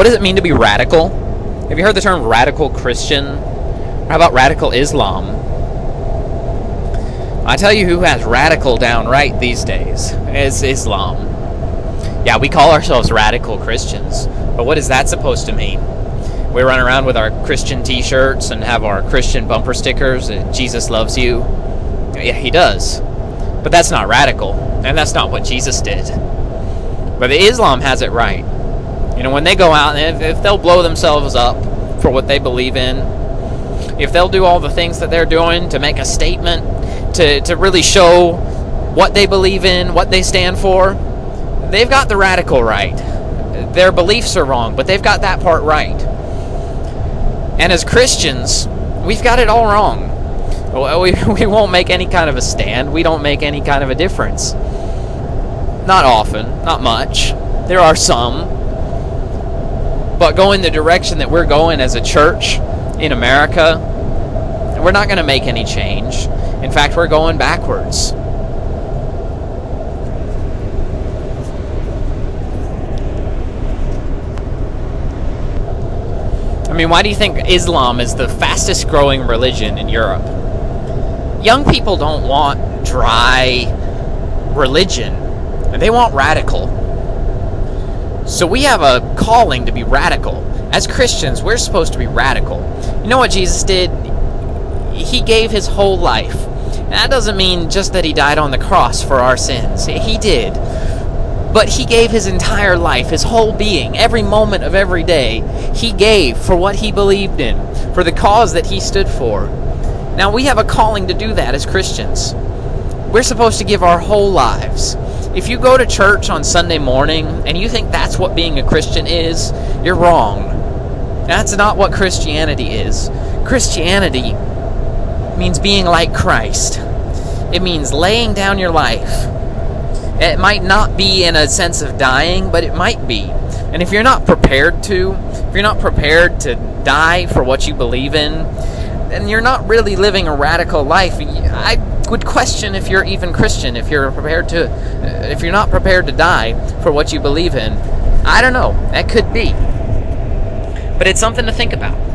What does it mean to be radical? Have you heard the term radical Christian? How about radical Islam? I tell you who has radical down right these days. It's Islam. Yeah, we call ourselves radical Christians, but what is that supposed to mean? We run around with our Christian t-shirts and have our Christian bumper stickers that Jesus loves you. Yeah, he does. But that's not radical, and that's not what Jesus did. But Islam has it right. You know, when they go out, and if they'll blow themselves up for what they believe in, if they'll do all the things that they're doing to make a statement, to really show what they believe in, what they stand for, they've got the radical right. Their beliefs are wrong, but they've got that part right. And as Christians, we've got it all wrong. We won't make any kind of a stand. We don't make any kind of a difference. Not often, not much. There are some. But going the direction that we're going as a church in America, we're not going to make any change. In fact, we're going backwards. I mean, why do you think Islam is the fastest growing religion in Europe? Young people don't want dry religion. They want radical. So we have a calling to be radical. As Christians, we're supposed to be radical. You know what Jesus did? He gave his whole life. And that doesn't mean just that he died on the cross for our sins. He did. But he gave his entire life, his whole being, every moment of every day, he gave for what he believed in, for the cause that he stood for. Now, we have a calling to do that as Christians. We're supposed to give our whole lives. If you go to church on Sunday morning and you think that's what being a Christian is, you're wrong. That's not what Christianity is. Christianity means being like Christ. It means laying down your life. It might not be in a sense of dying, but it might be. And if you're not prepared to, die for what you believe in, then you're not really living a radical life. I would question if you're even Christian, if you're not prepared to die for what you believe in. I don't know. That could be. But it's something to think about.